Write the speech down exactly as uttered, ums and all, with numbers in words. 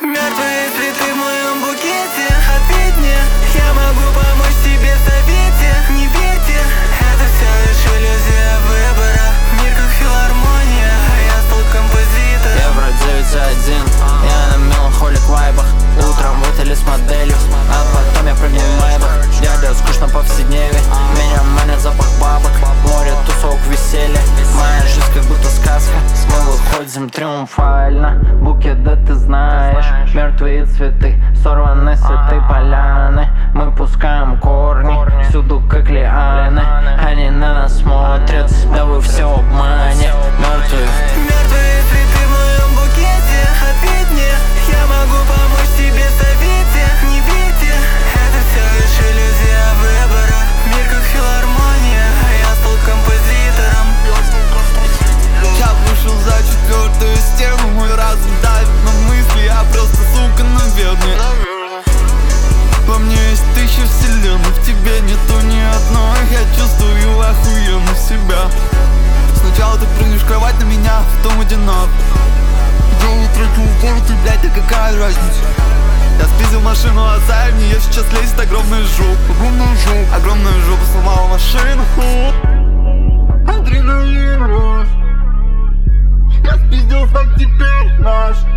Мертвые цветы в моем букете. Ответь мне, я могу помочь тебе в совете. Не верьте, это все лишь иллюзия выбора. Мир как филармония, а я стал композитором. Евро девять один, я на меланхолик вайбах. Утром в отеле с моделью, а потом я прыгну в майбах. Дядя, скучно повседневе, меня манит запах бабок. Море, тусовок, веселье, моя жизнь как будто сказка. Мы выходим триумфально, букет, да ты знаешь. Мертвые цветы, сорваны с этой поляны. Мы пускаем корни, всюду как лианы. Они на нас смотрят, да вы все обманете. Мертвые Мертвые цветы в моем букете. Ответь мне, я могу помочь тебе в совете. Не верьте, это все лишь иллюзия выбора. Мир как филармония, а я стал композитором. Я вышел за четвертую стену, мой разум давит на мысли, я просто, сука, наверное. Во мне есть тысяча вселенных, в тебе нету ни одной. Я чувствую охуенно себя. Сначала ты прыгнешь в кровать на меня, потом одинок. Делаю треки в город, и, блядь, да какая разница? Я спиздил машину отца, и в нее сейчас лезет огромная жопа. Огромная жопа, огромная жопа сломала машину. Адреналин рос. Я спиздил, так теперь наш.